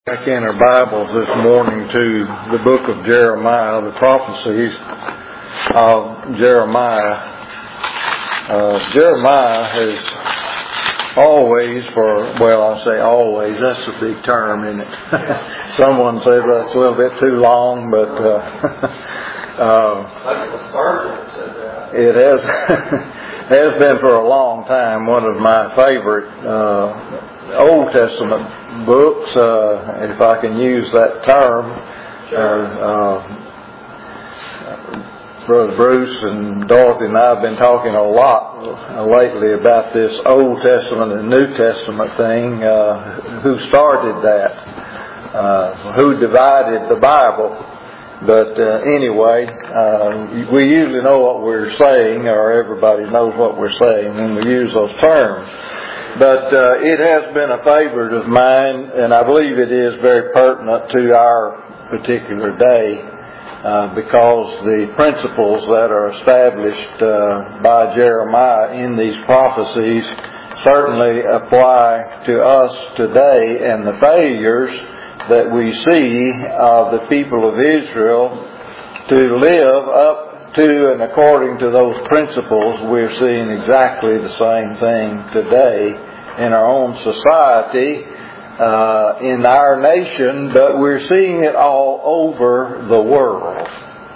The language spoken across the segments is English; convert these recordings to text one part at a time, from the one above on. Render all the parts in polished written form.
Back in our Bibles this morning to the book of Jeremiah, the prophecies of Jeremiah. Jeremiah has always, I say always, that's a big term, isn't it? Someone said that's a little bit too long, but it has been for a long time one of my favorite Old Testament books, if I can use that term. Brother Bruce and Dorothy and I have been talking a lot lately about this Old Testament and New Testament thing. Who started that? Who divided the Bible? But anyway, we usually know what we're saying, or everybody knows what we're saying when we use those terms. But it has been a favorite of mine, and I believe it is very pertinent to our particular day because the principles that are established by Jeremiah in these prophecies certainly apply to us today, and the failures that we see of the people of Israel to live up to and according to those principles, we're seeing exactly the same thing today in our own society, in our nation, but we're seeing it all over the world.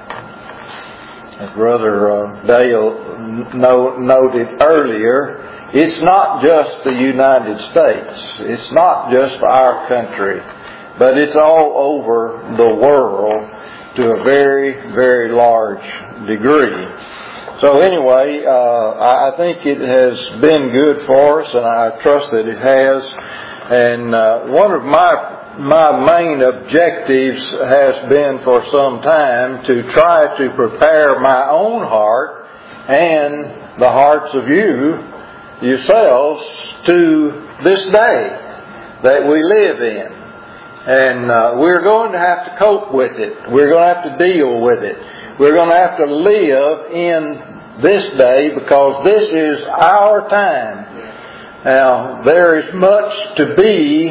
As Brother Dale noted earlier, it's not just the United States. It's not just our country, but it's all over the world to a very, very large degree. So anyway, I think it has been good for us, and I trust that it has. And one of my main objectives has been for some time to try to prepare my own heart and the hearts of yourselves, to this day that we live in. And we're going to have to cope with it. We're going to have to deal with it. We're going to have to live in this day because this is our time. Now, there is much to be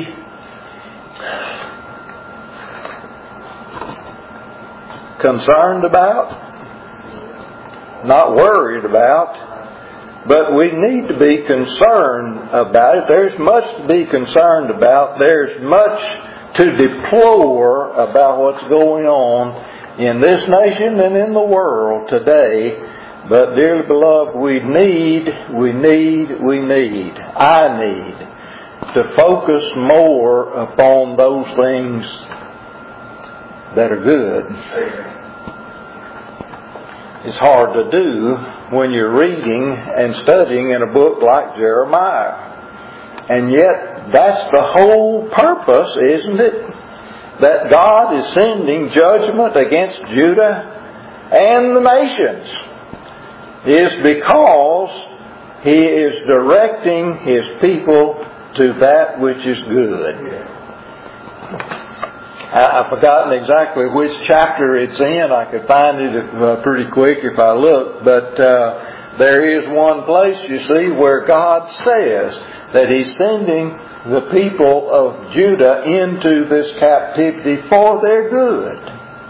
concerned about, not worried about, but we need to be concerned about it. There's much to be concerned about. There's much to deplore about what's going on in this nation and in the world today. But dearly beloved, I need to focus more upon those things that are good. It's hard to do when you're reading and studying in a book like Jeremiah. And yet, that's the whole purpose, isn't it? That God is sending judgment against Judah and the nations, is because He is directing His people to that which is good. I've forgotten exactly which chapter it's in. I could find it pretty quick if I look, but there is one place, you see, where God says that He's sending the people of Judah into this captivity for their good.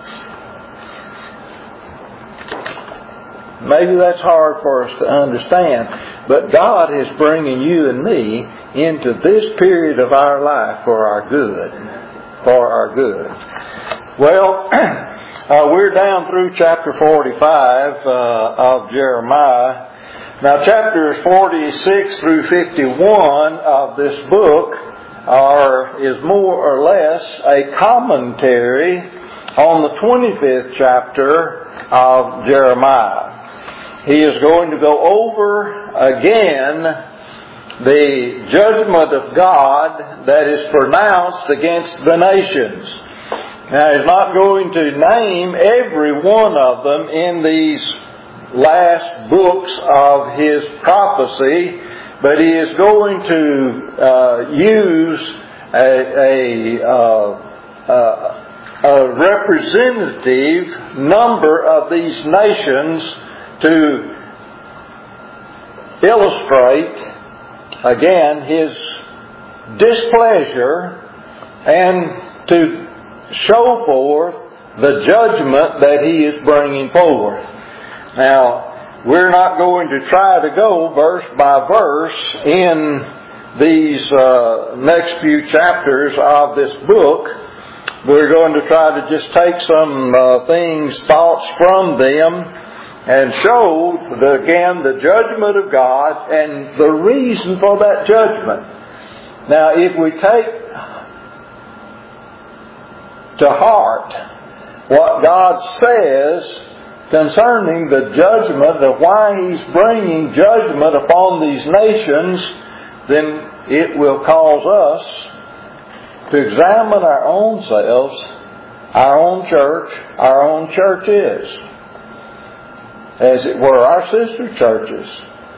Maybe that's hard for us to understand, but God is bringing you and me into this period of our life for our good. For our good. Well, we're down through chapter 45 of Jeremiah. Now, chapters 46 through 51 of this book is more or less a commentary on the 25th chapter of Jeremiah. He is going to go over again the judgment of God that is pronounced against the nations. Now, He's not going to name every one of them in these last books of His prophecy, but He is going to use a representative number of these nations to illustrate again His displeasure and to show forth the judgment that He is bringing forth. Now, we're not going to try to go verse by verse in these next few chapters of this book. We're going to try to just take some thoughts from them, and show, again, the judgment of God and the reason for that judgment. Now, if we take to heart what God says concerning the judgment of why He's bringing judgment upon these nations, then it will cause us to examine our own selves, our own church, our own churches, as it were, our sister churches,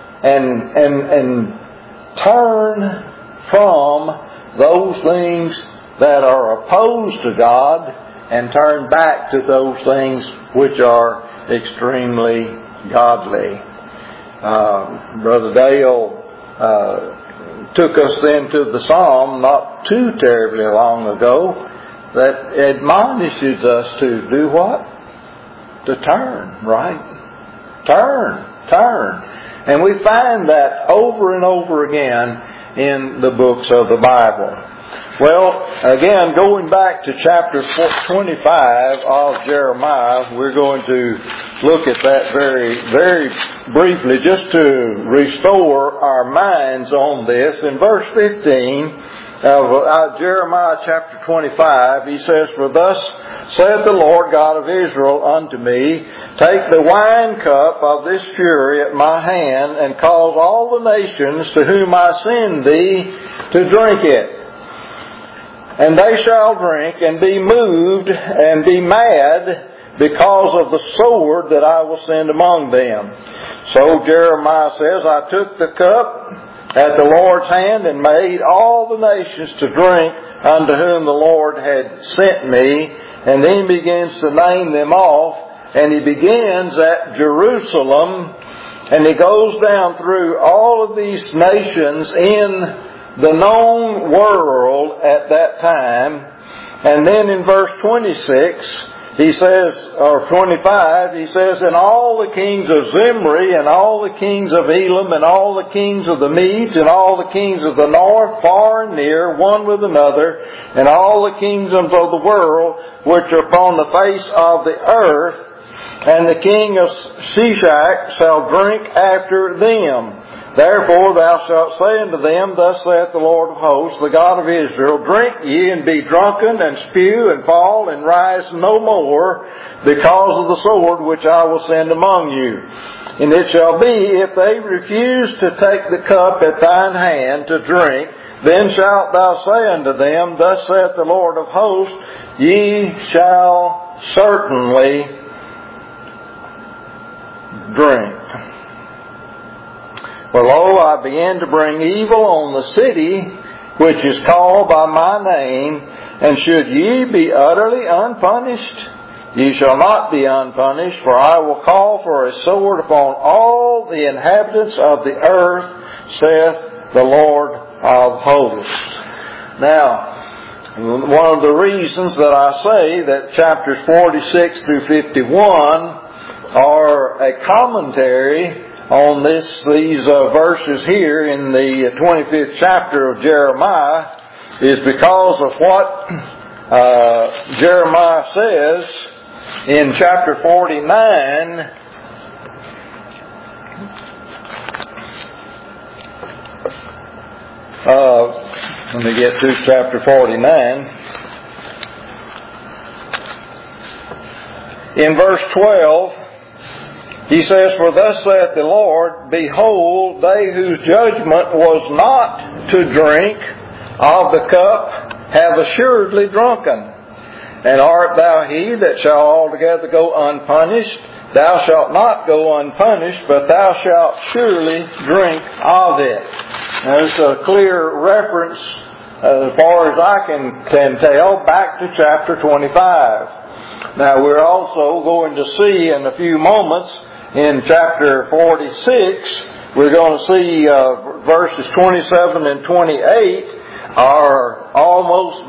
and turn from those things that are opposed to God and turn back to those things which are extremely godly. Brother Dale took us then to the psalm not too terribly long ago that admonishes us to do what? To turn, right? Turn. And we find that over and over again in the books of the Bible. Well, again, going back to chapter 25 of Jeremiah, we're going to look at that very, very briefly just to restore our minds on this. In verse 15 of Jeremiah chapter 25, he says, "For thus saith the Lord God of Israel unto me, Take the wine cup of this fury at my hand, and cause all the nations to whom I send thee to drink it. And they shall drink and be moved and be mad because of the sword that I will send among them." So Jeremiah says, "I took the cup at the Lord's hand and made all the nations to drink unto whom the Lord had sent me." And then he begins to name them off. And he begins at Jerusalem. And he goes down through all of these nations in the known world at that time. And then in verse 26, he says, or 25, he says, "And all the kings of Zimri, and all the kings of Elam, and all the kings of the Medes, and all the kings of the north, far and near, one with another, and all the kingdoms of the world, which are upon the face of the earth, and the king of Shishak shall drink after them. Therefore thou shalt say unto them, Thus saith the Lord of hosts, the God of Israel, Drink ye, and be drunken, and spew, and fall, and rise no more, because of the sword which I will send among you. And it shall be, if they refuse to take the cup at thine hand to drink, then shalt thou say unto them, Thus saith the Lord of hosts, Ye shall certainly drink. For lo, I begin to bring evil on the city which is called by my name, and should ye be utterly unpunished? Ye shall not be unpunished, for I will call for a sword upon all the inhabitants of the earth, saith the Lord of hosts. Now, one of the reasons that I say that chapters 46 through 51 are a commentary on these verses here in the 25th chapter of Jeremiah is because of what Jeremiah says in chapter 49. Let me get to chapter 49. In verse 12, he says, For thus saith the Lord, Behold, they whose judgment was not to drink of the cup have assuredly drunken. And art thou he that shall altogether go unpunished? Thou shalt not go unpunished, but thou shalt surely drink of it. Now, there's a clear reference, as far as I can tell, back to chapter 25. Now, we're also going to see in a few moments, in chapter 46, we're going to see verses 27 and 28 are almost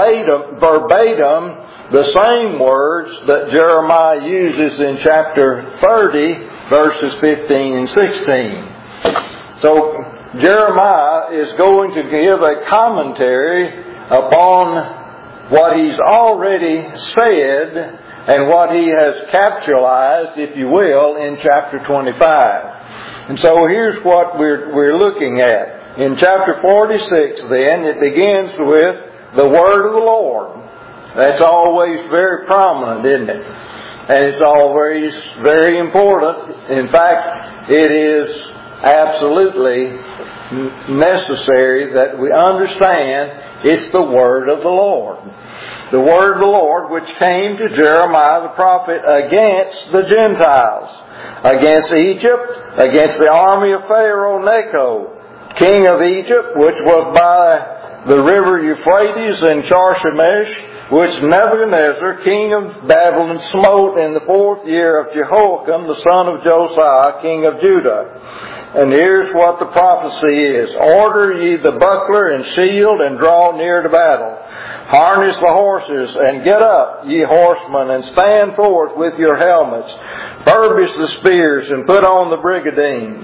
verbatim the same words that Jeremiah uses in chapter 30, verses 15 and 16. So Jeremiah is going to give a commentary upon what he's already said and what he has capitalized, if you will, in chapter 25. And so here's what we're looking at. In chapter 46 then, it begins with the word of the Lord. That's always very prominent, isn't it? And it's always very important. In fact, it is absolutely necessary that we understand it's the word of the Lord. The word of the Lord which came to Jeremiah the prophet against the Gentiles, against Egypt, against the army of Pharaoh Necho, king of Egypt, which was by the river Euphrates and Charchemish, which Nebuchadnezzar, king of Babylon, smote in the 4th year of Jehoiakim, the son of Josiah, king of Judah. And here's what the prophecy is. Order ye the buckler and shield, and draw near to battle. Harness the horses, and get up, ye horsemen, and stand forth with your helmets. Furbish the spears, and put on the brigadines.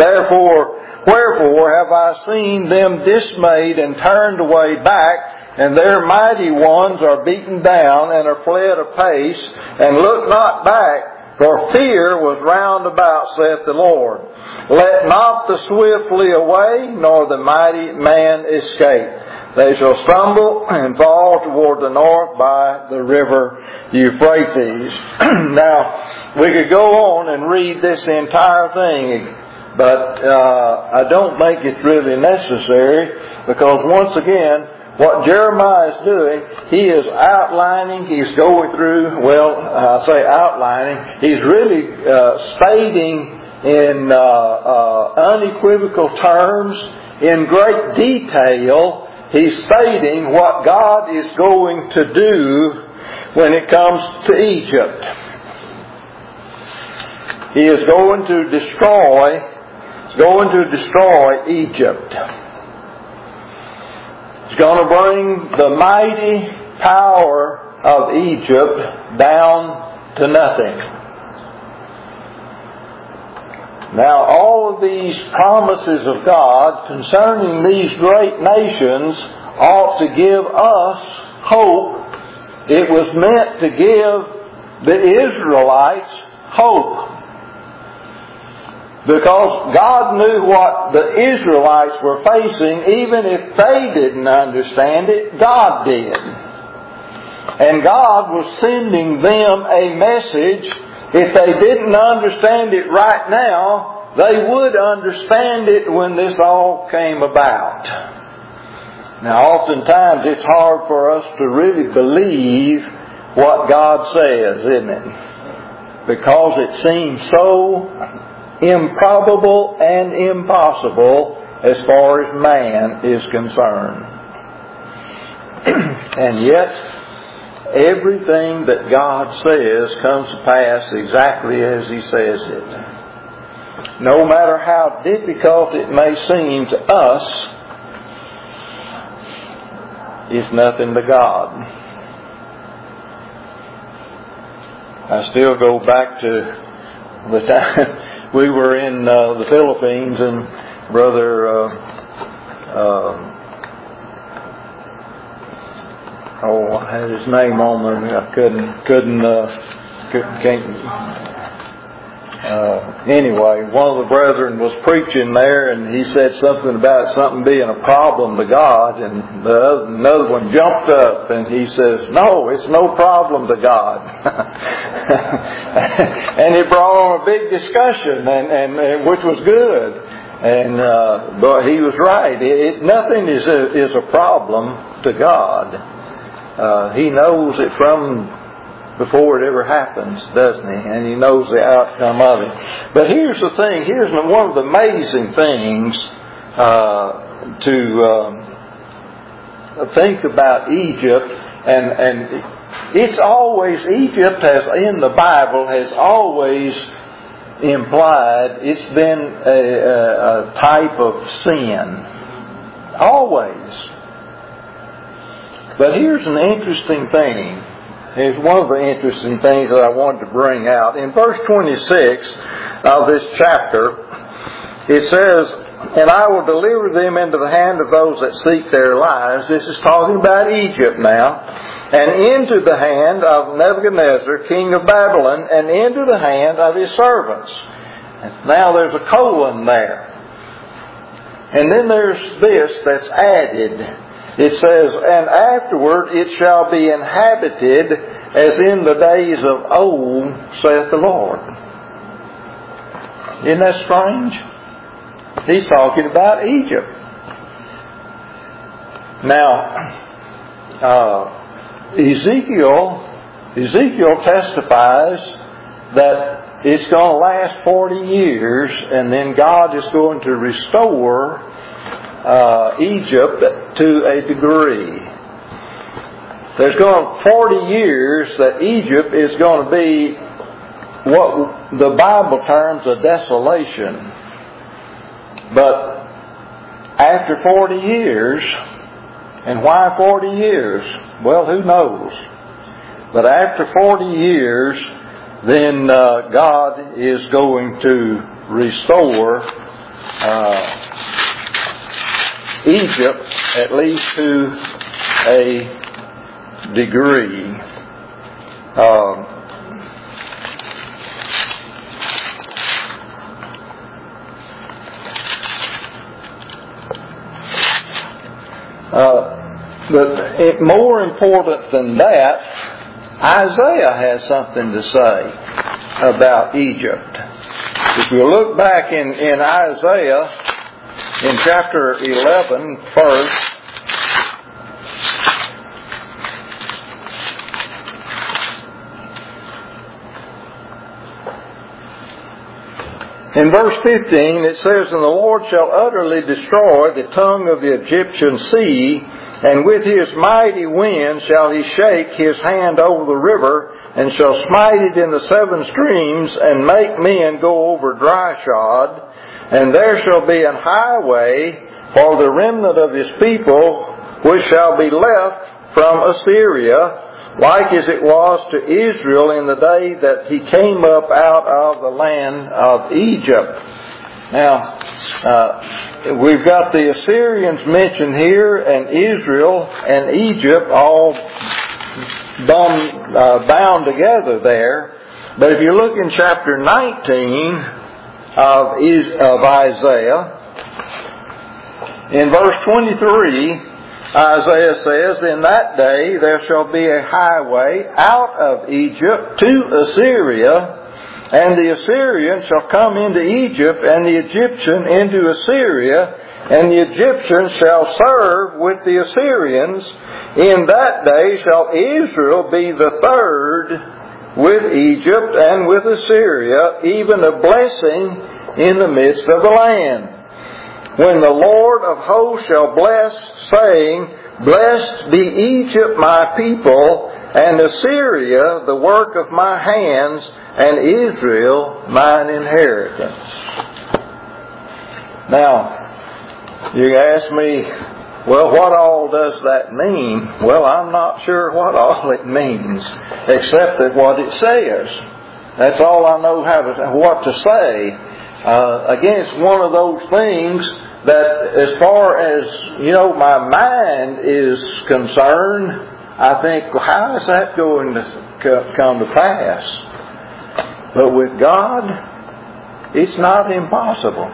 Wherefore have I seen them dismayed and turned away back, and their mighty ones are beaten down, and are fled apace, and look not back, for fear was round about, saith the Lord. Let not the swift flee away, nor the mighty man escape. They shall stumble and fall toward the north by the river Euphrates. Now, we could go on and read this entire thing, but I don't think it's really necessary, because once again, what Jeremiah is doing, he is outlining, he's going through, I say outlining, he's really stating in unequivocal terms, in great detail, he's stating what God is going to do when it comes to Egypt. He is going to destroy Egypt. He's going to bring the mighty power of Egypt down to nothing. Now, all of these promises of God concerning these great nations ought to give us hope. It was meant to give the Israelites hope. Because God knew what the Israelites were facing, even if they didn't understand it, God did. And God was sending them a message. If they didn't understand it right now, they would understand it when this all came about. Now, oftentimes it's hard for us to really believe what God says, isn't it? Because it seems so improbable and impossible as far as man is concerned. And yet, everything that God says comes to pass exactly as He says it. No matter how difficult it may seem to us, it's nothing to God. I still go back to the time we were in the Philippines, and Brother I had his name on there. I anyway, one of the brethren was preaching there, and he said something about something being a problem to God, and another one jumped up and he says, "No, it's no problem to God." And it brought on a big discussion, and which was good. And but he was right. Nothing is a problem to God. He knows it from before it ever happens, doesn't He? And He knows the outcome of it. But here's the thing. Here's one of the amazing things to think about Egypt. And it's always, Egypt has, in the Bible, has always implied it's been a type of sin. Always. But here's an interesting thing. Here's one of the interesting things that I wanted to bring out. In verse 26 of this chapter, it says, "And I will deliver them into the hand of those that seek their lives." This is talking about Egypt now. "And into the hand of Nebuchadnezzar, king of Babylon, and into the hand of his servants." Now there's a colon there. And then there's this that's added. It says, "And afterward it shall be inhabited as in the days of old, saith the Lord." Isn't that strange? He's talking about Egypt. Now, Ezekiel testifies that it's going to last 40 years, and then God is going to restore Egypt to a degree. There's going to 40 years that Egypt is going to be what the Bible terms a desolation. But after 40 years, and why 40 years? Well, who knows? But after 40 years, then God is going to restore Egypt, at least to a degree. But more important than that, Isaiah has something to say about Egypt. If you look back in Isaiah, in chapter 11 first, in verse 15 it says, "And the Lord shall utterly destroy the tongue of the Egyptian sea, and with his mighty wind shall he shake his hand over the river, and shall smite it in the 7 streams, and make men go over dry shod. And there shall be an highway for the remnant of his people, which shall be left from Assyria, like as it was to Israel in the day that he came up out of the land of Egypt." Now, we've got the Assyrians mentioned here, and Israel and Egypt all bound together there. But if you look in chapter 19 of Isaiah, in verse 23, Isaiah says, "In that day there shall be a highway out of Egypt to Assyria, and the Assyrian shall come into Egypt, and the Egyptian into Assyria, and the Egyptians shall serve with the Assyrians. In that day shall Israel be the third with Egypt and with Assyria, even a blessing in the midst of the land. When the Lord of hosts shall bless, saying, Blessed be Egypt my people, and Assyria the work of my hands, and Israel mine inheritance." Now, you ask me, well, what all does that mean? Well, I'm not sure what all it means, except that what it says. That's all I know what to say. Again, it's one of those things that as far as, my mind is concerned, I think, well, how is that going to come to pass? But with God, it's not impossible.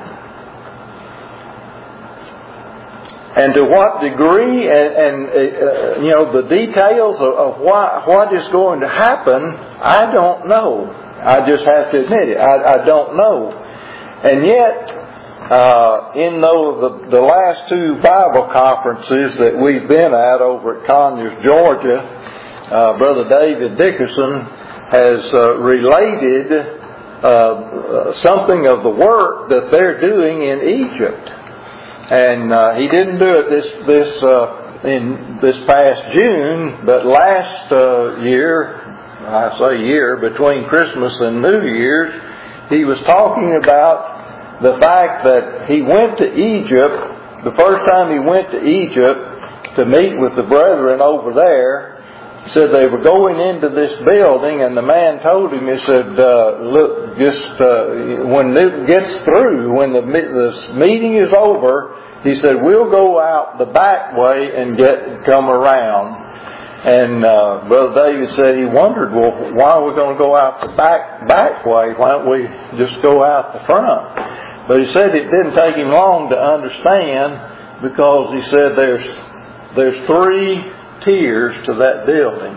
And to what degree, and the details of what is going to happen, I don't know. I just have to admit it. I don't know. And yet, in the last 2 Bible conferences that we've been at over at Conyers, Georgia, Brother David Dickerson has related something of the work that they're doing in Egypt. And he didn't do it in this past June, but last year, between Christmas and New Year's, he was talking about the fact that he went to Egypt. The first time he went to Egypt, to meet with the brethren over there. Said they were going into this building, and the man told him, he said, look, when it gets through, when the meeting is over, he said, we'll go out the back way and come around. And Brother David said he wondered, well, why are we going to go out the back way? Why don't we just go out the front? But he said it didn't take him long to understand, because he said there's 3 tiers to that building.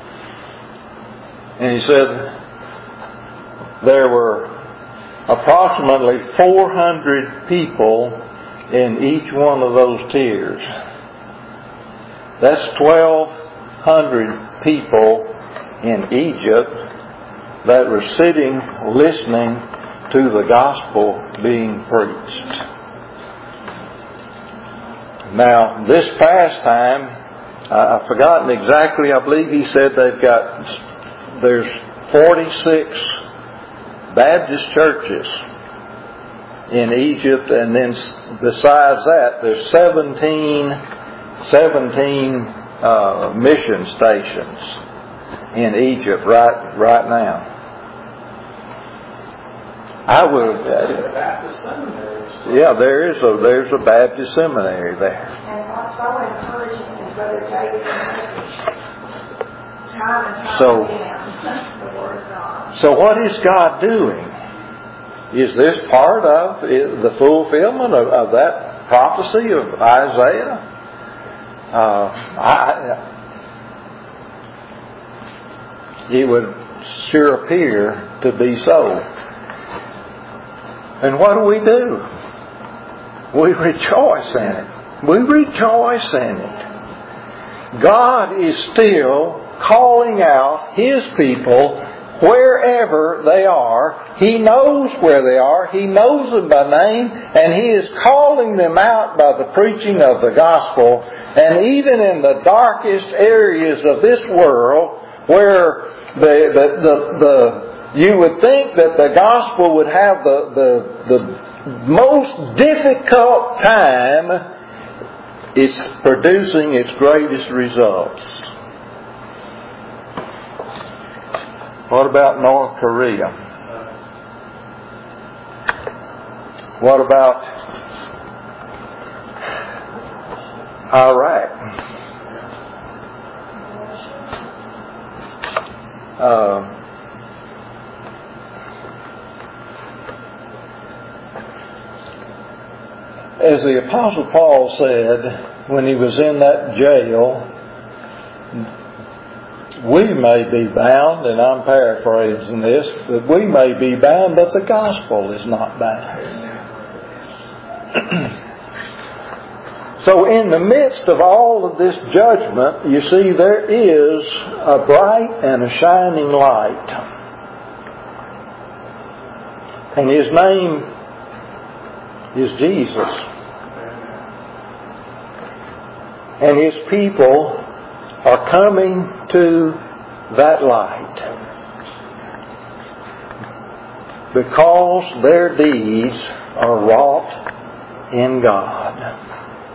And he said there were approximately 400 people in each one of those tiers. That's 1,200 people in Egypt that were sitting listening to the gospel being preached. Now, this past time, I've forgotten exactly, I believe he said there's 46 Baptist churches in Egypt, and then besides that, there's 17 mission stations in Egypt right now. I would. Baptist seminaries. Yeah, there's a Baptist seminary there. And what's so encouraging is Brother David's message, time and time again, the Word of God. So what is God doing? Is this part of the fulfillment of that prophecy of Isaiah? It would sure appear to be so. And what do? We rejoice in it. We rejoice in it. God is still calling out His people wherever they are. He knows where they are. He knows them by name. And He is calling them out by the preaching of the gospel. And even in the darkest areas of this world, where you would think that the gospel would have the most difficult time, it's producing its greatest results. What about North Korea? What about Iraq? As the Apostle Paul said when he was in that jail, we may be bound, and I'm paraphrasing this, that we may be bound, but the gospel is not bound. So in the midst of all of this judgment, you see, there is a bright and a shining light. And His name is Jesus. And His people are coming to that light because their deeds are wrought in God.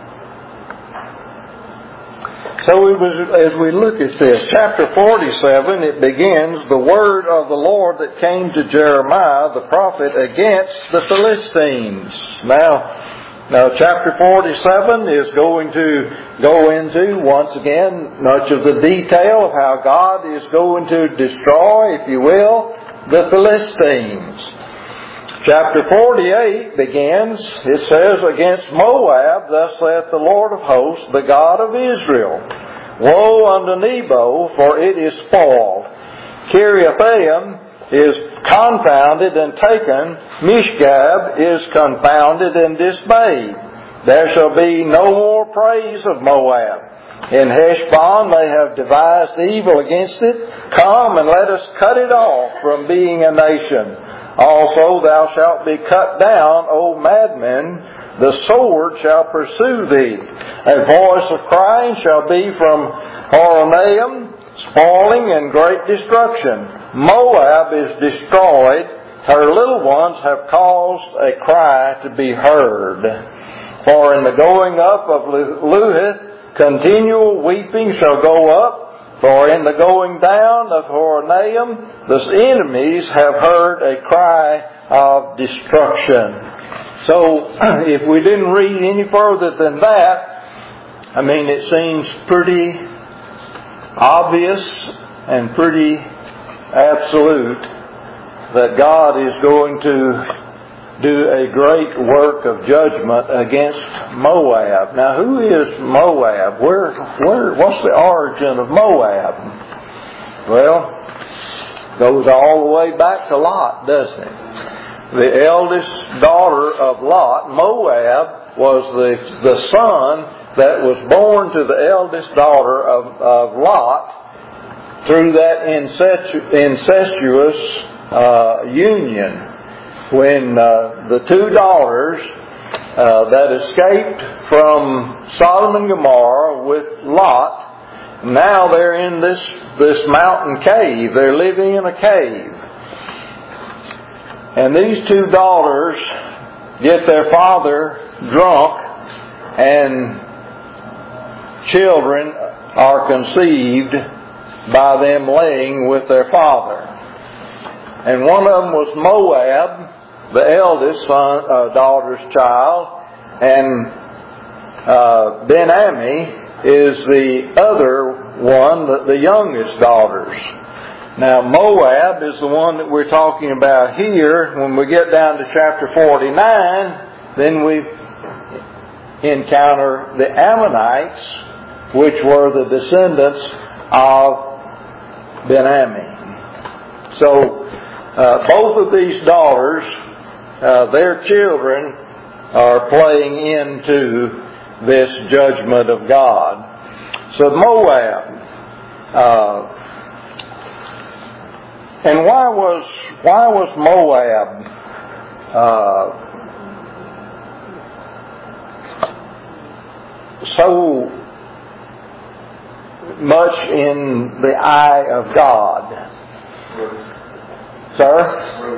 So as we look at this, chapter 47, it begins the word of the Lord that came to Jeremiah the prophet against the Philistines. Now, chapter 47 is going to go into, once again, much of the detail of how God is going to destroy, if you will, the Philistines. Chapter 48 begins, it says, against Moab, thus saith the Lord of hosts, the God of Israel. Woe unto Nebo, for it is spoiled. Kiriathaim is confounded and taken. Mishgab is confounded and dismayed. There shall be no more praise of Moab. In Heshbon they have devised evil against it. Come and let us cut it off from being a nation. Also thou shalt be cut down, O madmen. The sword shall pursue thee. A voice of crying shall be from Horonaim, spoiling and great destruction. Moab is destroyed. Her little ones have caused a cry to be heard. For in the going up of Luhith continual weeping shall go up, for in the going down of Horonaim the enemies have heard a cry of destruction. So, if we didn't read any further than that, I mean, it seems pretty obvious and pretty absolute that God is going to do a great work of judgment against Moab. Now, who is Moab? What's the origin of Moab? Well, goes all the way back to Lot, doesn't it? The eldest daughter of Lot, Moab, was the son that was born to the eldest daughter of Lot through that incestuous union. When the two daughters that escaped from Sodom and Gomorrah with Lot, now they're in this mountain cave. They're living in a cave. And these two daughters get their father drunk, and children are conceived by them laying with their father. And one of them was Moab, the eldest daughter's child, and Ben-Ami is the other one, the youngest daughter's. Now, Moab is the one that we're talking about here. When we get down to chapter 49, then we encounter the Ammonites, which were the descendants of Ben-Ami. So, both of these daughters, their children are playing into this judgment of God. So Moab, and why was Moab so much in the eye of God? Sir?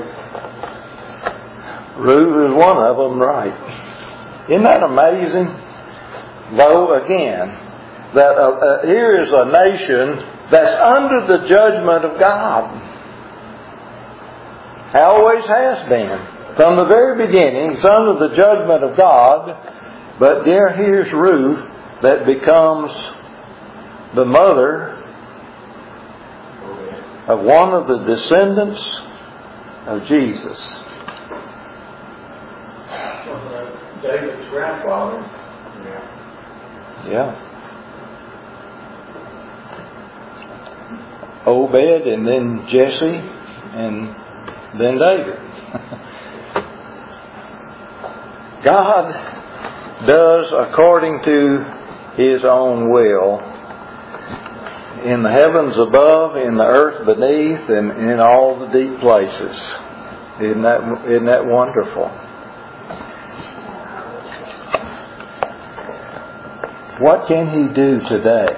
Ruth is one of them, right. Isn't that amazing? Though, again, that here is a nation that's under the judgment of God. Always has been. From the very beginning, it's under the judgment of God. But here's Ruth that becomes the mother of one of the descendants of Jesus. David's grandfather? Yeah. Obed, and then Jesse, and then David. God does according to His own will in the heavens above, in the earth beneath, and in all the deep places. Isn't that wonderful? What can He do today?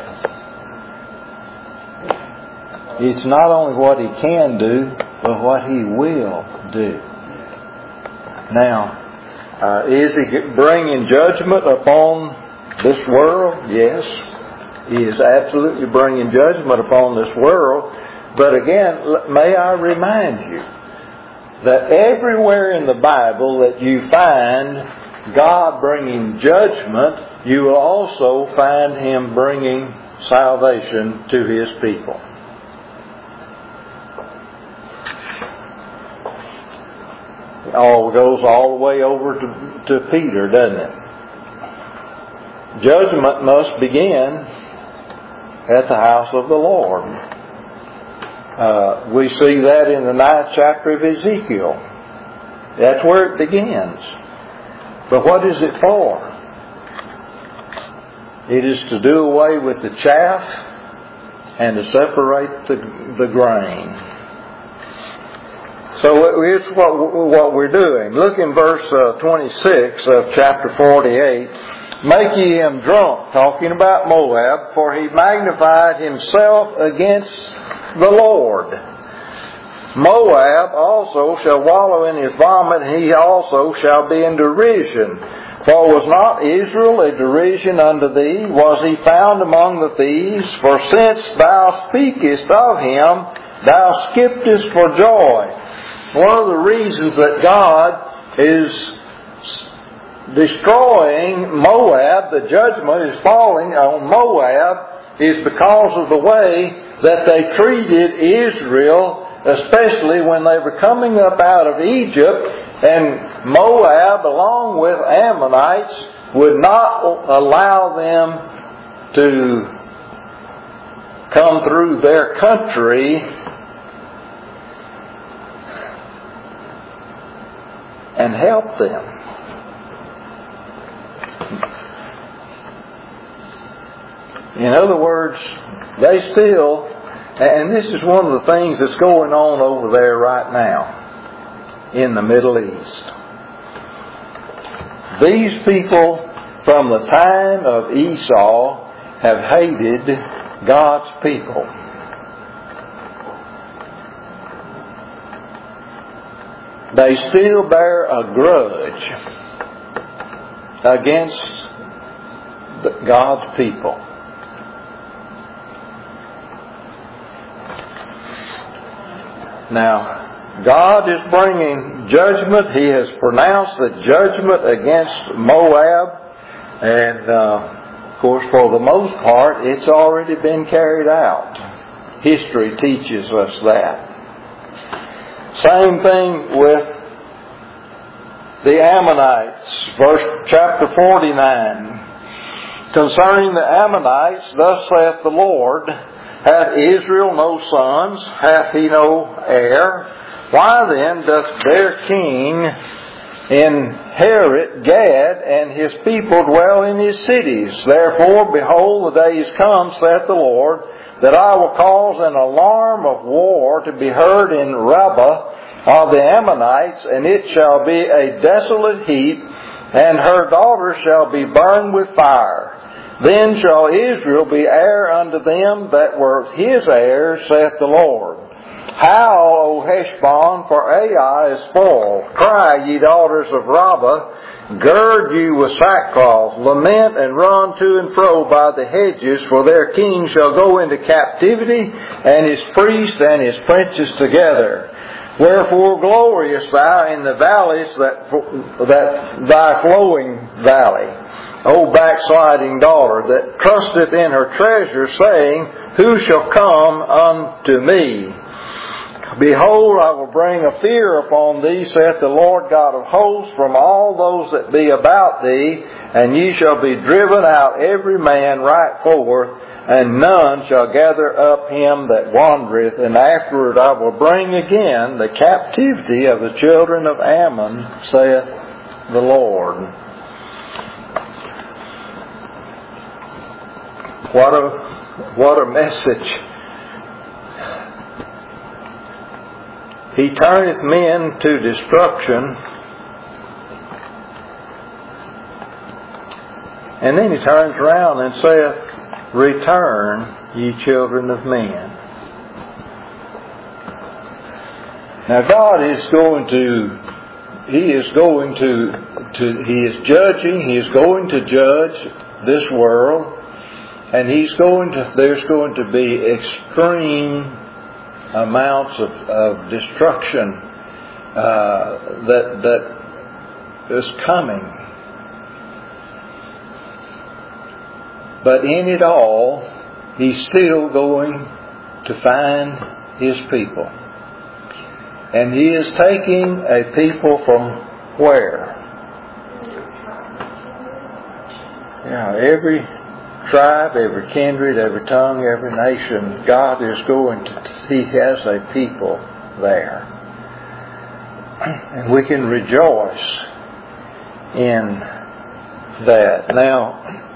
It's not only what He can do, but what He will do. Now, is He bringing judgment upon this world? Yes. He is absolutely bringing judgment upon this world. But again, may I remind you that everywhere in the Bible that you find God bringing judgment, you will also find Him bringing salvation to His people. It all goes all the way over to Peter, doesn't it? Judgment must begin at the house of the Lord. We see that in the 9th chapter of Ezekiel. That's where it begins. But what is it for? It is to do away with the chaff and to separate the grain. So here's what we're doing. Look in verse 26 of chapter 48. Make ye him drunk, talking about Moab, for he magnified himself against the Lord. Moab also shall wallow in his vomit, and he also shall be in derision. For was not Israel a derision unto thee? Was he found among the thieves? For since thou speakest of him, thou skippest for joy. One of the reasons that God is destroying Moab, the judgment is falling on Moab, is because of the way that they treated Israel, especially when they were coming up out of Egypt. And Moab, along with Ammonites, would not allow them to come through their country and help them. In other words, they still, and this is one of the things that's going on over there right now in the Middle East. These people from the time of Esau have hated God's people. They still bear a grudge against God's people. Now, God is bringing judgment. He has pronounced the judgment against Moab. And, of course, for the most part, it's already been carried out. History teaches us that. Same thing with the Ammonites. Chapter 49. Concerning the Ammonites, thus saith the Lord, hath Israel no sons? Hath he no heir? Why then doth their king inherit Gad, and his people dwell in his cities? Therefore, behold, the days come, saith the Lord, that I will cause an alarm of war to be heard in Rabbah of the Ammonites, and it shall be a desolate heap, and her daughters shall be burned with fire. Then shall Israel be heir unto them that were his heirs, saith the Lord. Howl, O Heshbon, for Ai is full. Cry, ye daughters of Rabbah, gird you with sackcloth. Lament and run to and fro by the hedges, for their king shall go into captivity, and his priests and his princes together. Wherefore gloriest thou in the valleys that thy flowing valley, O backsliding daughter, that trusteth in her treasure, saying, who shall come unto me? Behold, I will bring a fear upon thee, saith the Lord God of hosts, from all those that be about thee, and ye shall be driven out every man right forth, and none shall gather up him that wandereth. And afterward I will bring again the captivity of the children of Ammon, saith the Lord. What a message. He turneth men to destruction, and then he turns around and saith, return, ye children of men. Now God is going to He is going to judge this world, and there's going to be extreme amounts of destruction that is coming. But in it all, He's still going to find His people. And He is taking a people from where? Yeah, every tribe, every kindred, every tongue, every nation, God is He has a people there. And we can rejoice in that. Now,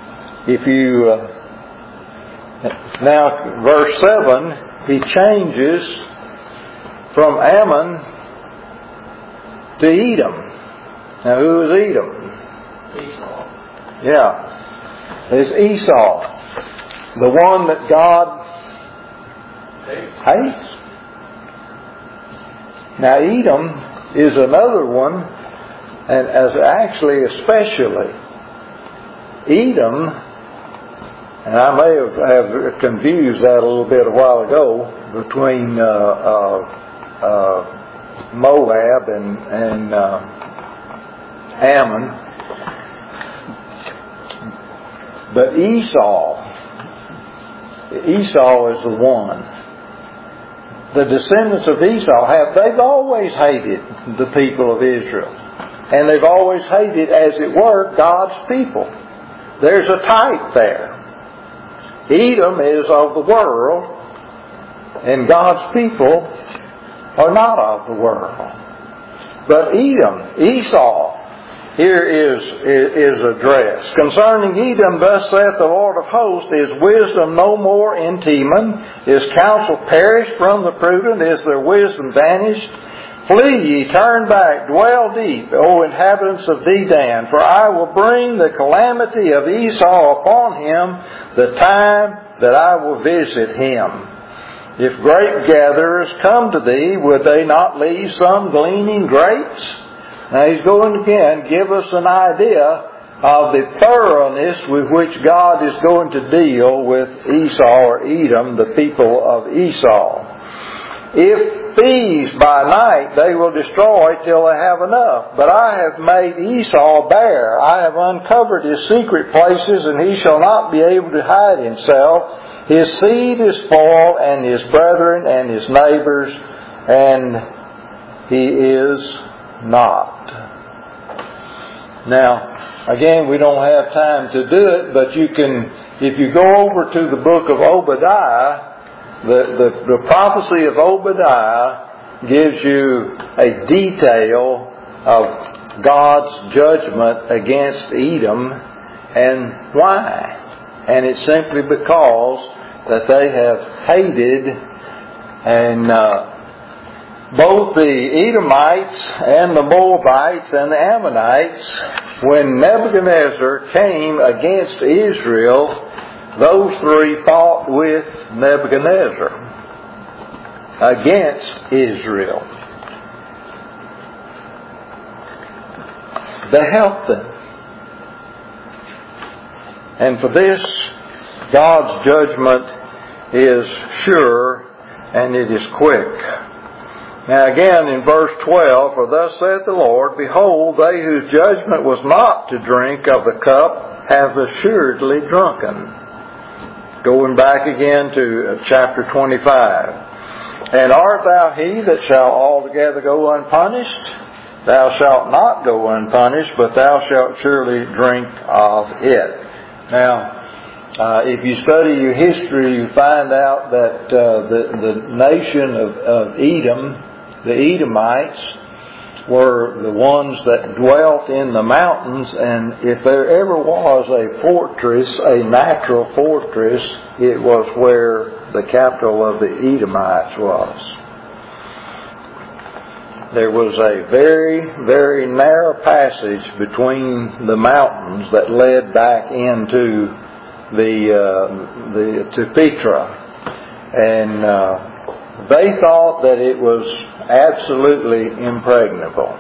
verse 7, He changes from Ammon to Edom. Now, who is Edom? Esau. Yeah. There's Esau, the one that God hates. Now Edom is another one and especially Edom, and I may have confused that a little bit a while ago between Moab and Ammon, but Esau is the one. The descendants of Esau they've always hated the people of Israel. And they've always hated, as it were, God's people. There's a type there. Edom is of the world, and God's people are not of the world. But Esau, here is addressed. Concerning Edom, thus saith the Lord of hosts, is wisdom no more in Teman? Is counsel perished from the prudent? Is their wisdom vanished? Flee ye, turn back, dwell deep, O inhabitants of Dedan, for I will bring the calamity of Esau upon him, the time that I will visit him. If grape gatherers come to thee, would they not leave some gleaning grapes? Now he's going again, give us an idea of the thoroughness with which God is going to deal with Esau or Edom, the people of Esau. If thieves by night, they will destroy till they have enough. But I have made Esau bare. I have uncovered his secret places, and he shall not be able to hide himself. His seed is spoiled, and his brethren, and his neighbors, and he is not. Now, again, we don't have time to do it, but you can, if you go over to the book of Obadiah, the prophecy of Obadiah gives you a detail of God's judgment against Edom and why. And it's simply because that they have hated, and both the Edomites and the Moabites and the Ammonites, when Nebuchadnezzar came against Israel, those three fought with Nebuchadnezzar against Israel. They helped them. And for this, God's judgment is sure and it is quick. Now again in verse 12, for thus saith the Lord, behold, they whose judgment was not to drink of the cup have assuredly drunken. Going back again to chapter 25. And art thou he that shall altogether go unpunished? Thou shalt not go unpunished, but thou shalt surely drink of it. Now, if you study your history, you find out that the nation of Edom, the Edomites, were the ones that dwelt in the mountains, and if there ever was a fortress, a natural fortress, it was where the capital of the Edomites was. There was a very, very narrow passage between the mountains that led back into to Petra, and they thought that it was absolutely impregnable.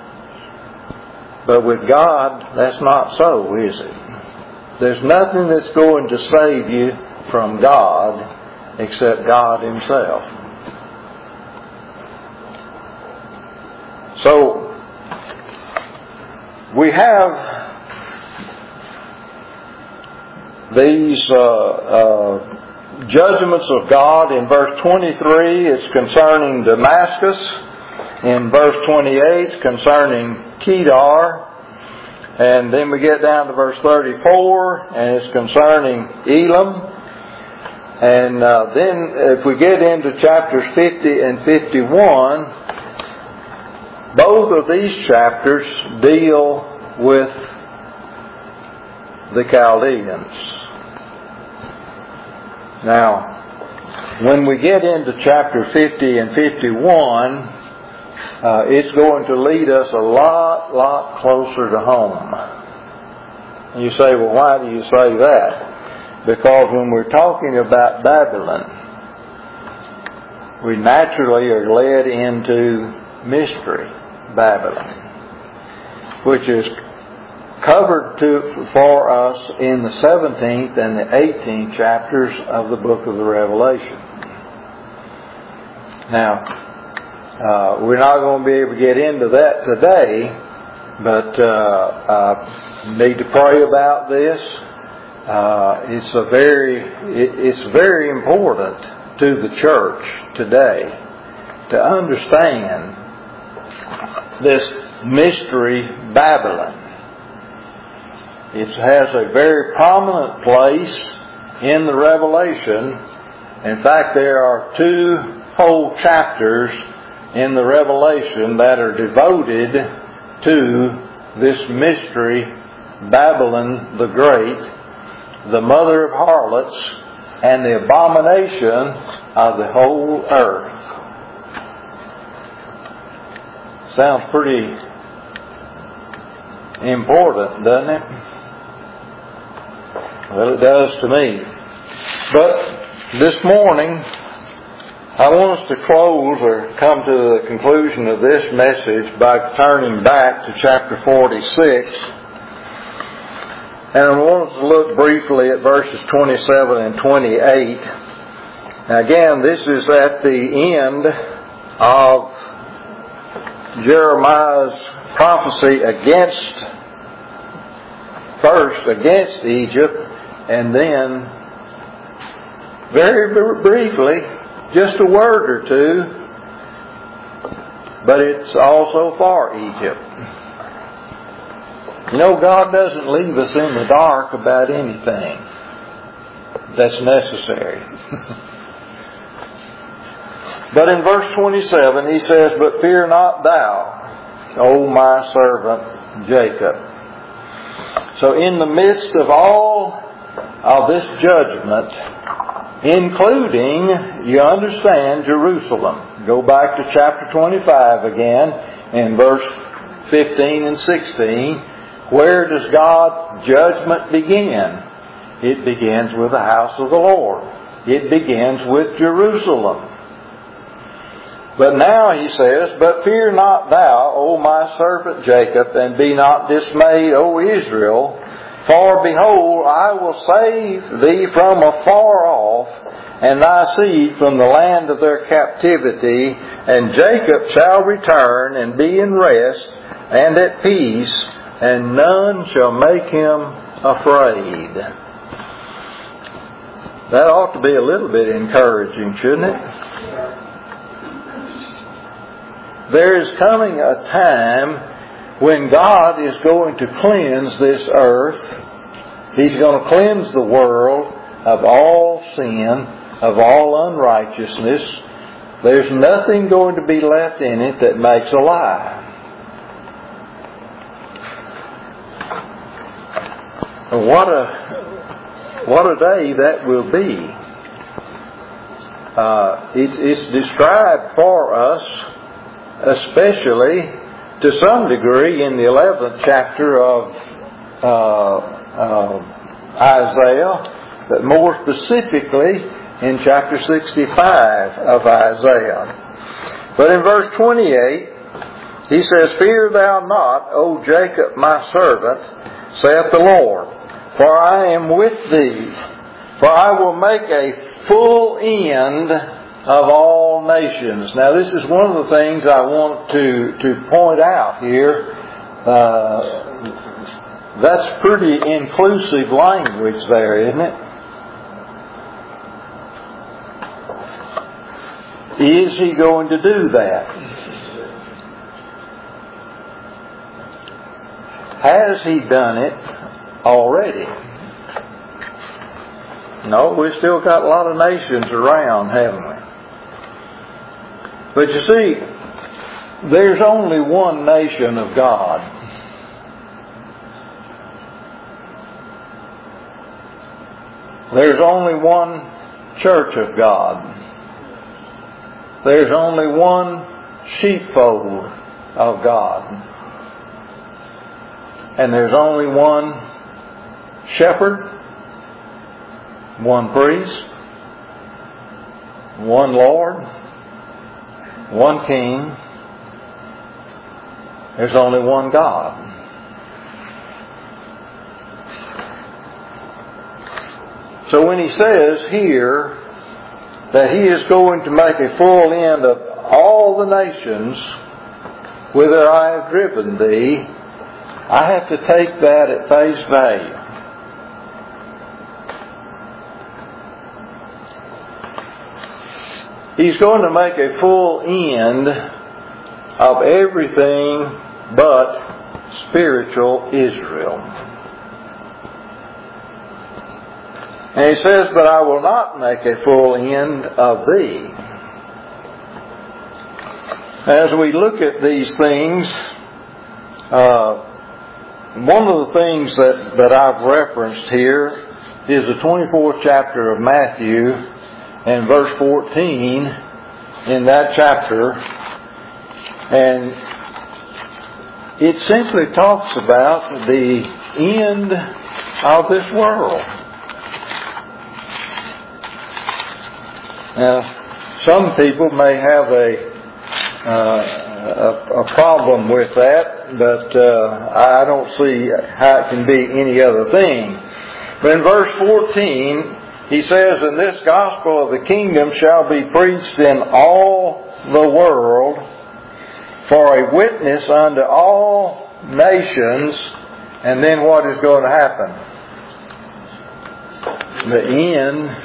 But with God, that's not so, is it? There's nothing that's going to save you from God except God Himself. So, we have these judgments of God. In verse 23, it's concerning Damascus. In verse 28, it's concerning Kedar. And then we get down to verse 34, and it's concerning Elam. And then if we get into chapters 50 and 51, both of these chapters deal with the Chaldeans. Now, when we get into chapter 50 and 51, it's going to lead us a lot closer to home. And you say, well, why do you say that? Because when we're talking about Babylon, we naturally are led into mystery Babylon. which is covered for us in the 17th and the 18th chapters of the book of the Revelation. Now, we're not going to be able to get into that today, but need to pray about this. It's very important to the church today to understand this mystery Babylon. It has a very prominent place in the Revelation. In fact, there are 2 whole chapters in the Revelation that are devoted to this mystery Babylon the Great, the mother of harlots, and the abomination of the whole earth. Sounds pretty important, doesn't it? Well, it does to me. But this morning, I want us to close or come to the conclusion of this message by turning back to chapter 46. And I want us to look briefly at verses 27 and 28. Now again, this is at the end of Jeremiah's prophecy first against Egypt, and then very briefly, just a word or two, but it's also for Egypt. You know, God doesn't leave us in the dark about anything that's necessary. But in verse 27 he says, "But fear not thou, O my servant Jacob." So in the midst of all of this judgment, including, you understand, Jerusalem. Go back to chapter 25 again, in verse 15 and 16. Where does God's judgment begin? It begins with the house of the Lord. It begins with Jerusalem. But now he says, "But fear not thou, O my servant Jacob, and be not dismayed, O Israel. For behold, I will save thee from afar off, and thy seed from the land of their captivity. And Jacob shall return and be in rest and at peace, and none shall make him afraid." That ought to be a little bit encouraging, shouldn't it? There is coming a time when God is going to cleanse this earth. He's going to cleanse the world of all sin, of all unrighteousness. There's nothing going to be left in it that makes a lie. What a day that will be. It's described for us, especially to some degree, in the 11th chapter of Isaiah, but more specifically in chapter 65 of Isaiah. But in verse 28, he says, "Fear thou not, O Jacob my servant, saith the Lord, for I am with thee. For I will make a full end of all nations." Now this is one of the things I want to point out here. That's pretty inclusive language there, isn't it? Is he going to do that? Has he done it already? No, we've still got a lot of nations around, haven't we? But you see, there's only one nation of God. There's only one church of God. There's only one sheepfold of God. And there's only one shepherd, one priest, one Lord, one King. There's only one God. So when he says here that he is going to make a full end of all the nations whither I have driven thee, I have to take that at face value. He's going to make a full end of everything but spiritual Israel. And he says, but I will not make a full end of thee. As we look at these things, one of the things that I've referenced here is the 24th chapter of Matthew and verse 14 in that chapter. And it simply talks about the end of this world. Now, some people may have a problem with that, but I don't see how it can be any other thing. But in verse 14, he says, and this gospel of the kingdom shall be preached in all the world for a witness unto all nations. And then what is going to happen? The end.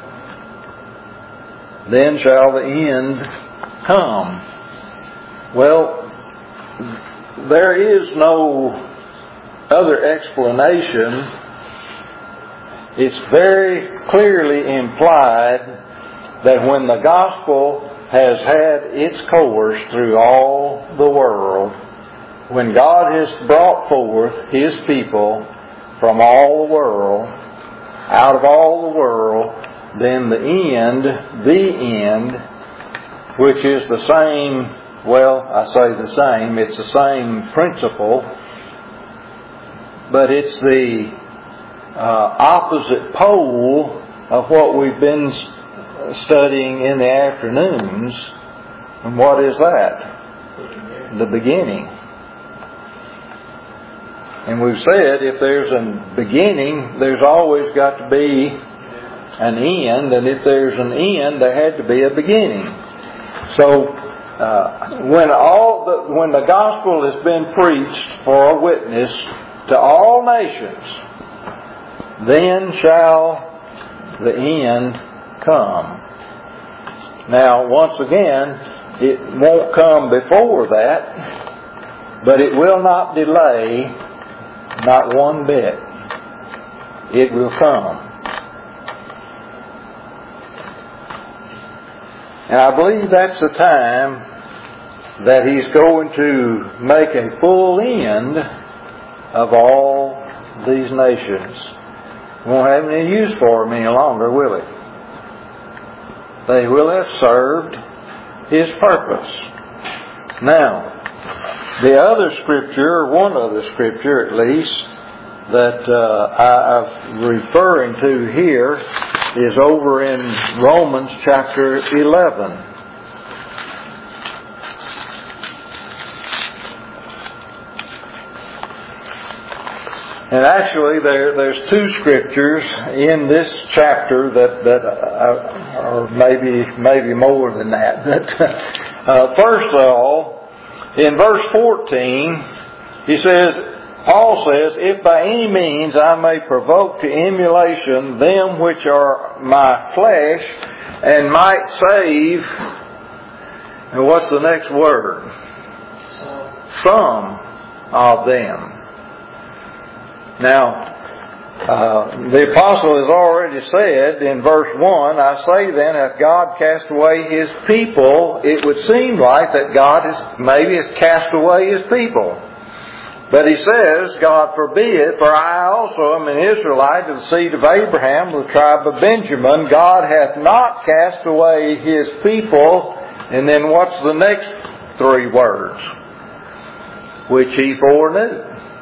Then shall the end come. Well, there is no other explanation. It's very clearly implied that when the gospel has had its course through all the world, when God has brought forth His people from all the world, out of all the world, then the end, which is the same, well, I say the same, it's the same principle, but it's the opposite pole of what we've been studying in the afternoons. And what is that? The beginning. And we've said if there's a beginning, there's always got to be an end, and if there's an end, there had to be a beginning. So when the gospel has been preached for a witness to all nations, then shall the end come. Now, once again, it won't come before that, but it will not delay, not one bit. It will come. And I believe that's the time that He's going to make a full end of all these nations. Won't have any use for them any longer, will it? They will have served His purpose. Now, the other scripture, one other scripture at least, that I'm referring to here is over in Romans chapter 11. And actually, there's two scriptures in this chapter that are maybe more than that. But first of all, in verse 14, Paul says, if by any means I may provoke to emulation them which are my flesh, and might save, and what's the next word? Some of them. Now, the apostle has already said in verse 1, I say then, if God cast away His people, it would seem like that God has cast away His people. But he says, God forbid, for I also am an Israelite of the seed of Abraham, the tribe of Benjamin. God hath not cast away His people. And then what's the next three words? Which He foreknew.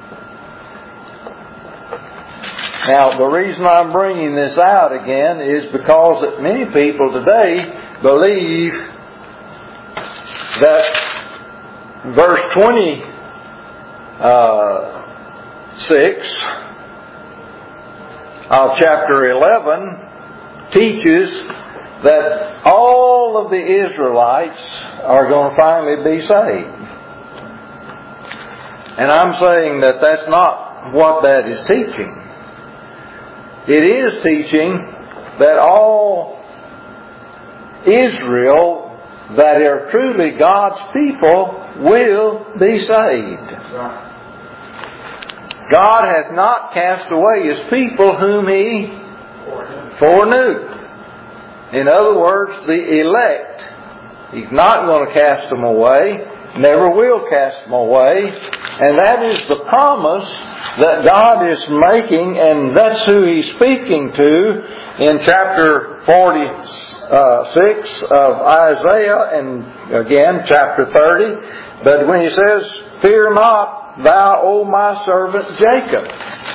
Now, the reason I'm bringing this out again is because that many people today believe that verse 26, of chapter 11 teaches that all of the Israelites are going to finally be saved. And I'm saying that that's not what that is teaching. It is teaching that all Israel that are truly God's people will be saved. God hath not cast away His people whom He foreknew. In other words, the elect. He's not going to cast them away, never will cast them away. And that is the promise that God is making, and that's who He's speaking to in chapter 46 of Isaiah, and again chapter 30. But when He says, "Fear not, thou, O my servant Jacob."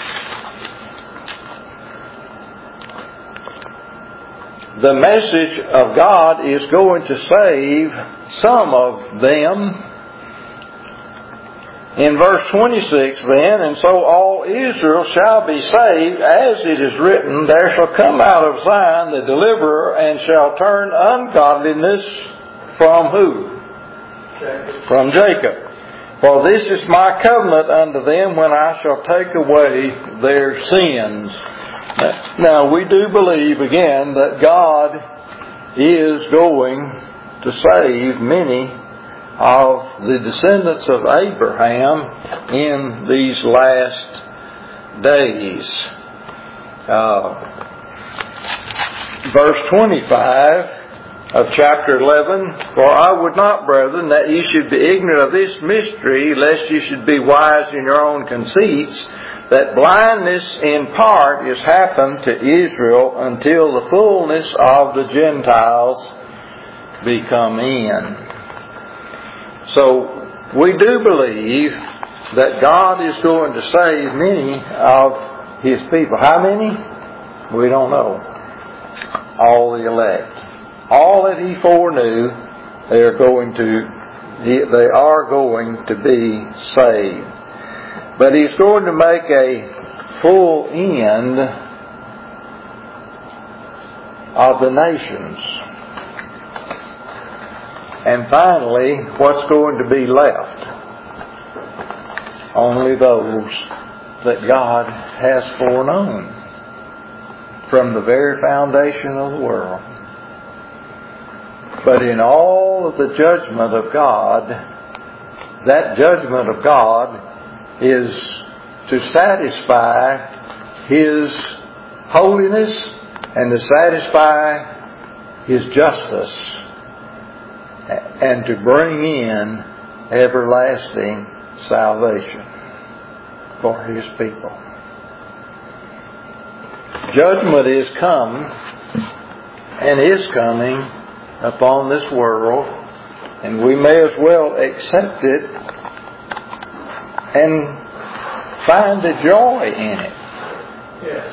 The message of God is going to save some of them. In verse 26 then, "And so all Israel shall be saved, as it is written, there shall come out of Zion the deliverer, and shall turn ungodliness" from who? From Jacob. "For this is my covenant unto them, when I shall take away their sins." Now we do believe again that God is going to save many of the descendants of Abraham in these last days. Verse 25 of chapter 11, "For I would not, brethren, that ye should be ignorant of this mystery, lest ye should be wise in your own conceits, that blindness in part is happened to Israel until the fullness of the Gentiles be come in." So we do believe that God is going to save many of His people. How many? We don't know. All the elect. All that He foreknew, they are going to be saved. But He's going to make a full end of the nations. And finally, what's going to be left? Only those that God has foreknown from the very foundation of the world. But in all of the judgment of God, that judgment of God is to satisfy His holiness and to satisfy His justice, and to bring in everlasting salvation for His people. Judgment is come and is coming upon this world, and we may as well accept it and find the joy in it. Yes.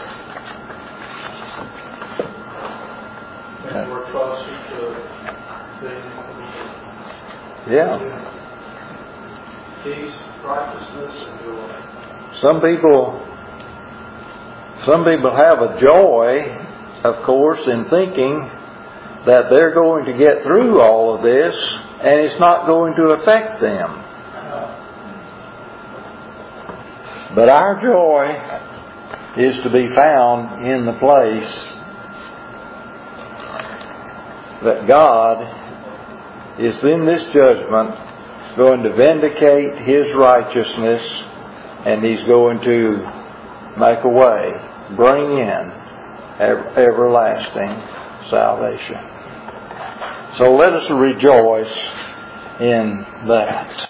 And we're closer to being Yeah. peace, righteousness, and joy. Some people have a joy, of course, in thinking that they're going to get through all of this and it's not going to affect them. But our joy is to be found in the place that God is in this judgment going to vindicate His righteousness, and He's going to make a way, bring in everlasting salvation. So let us rejoice in that.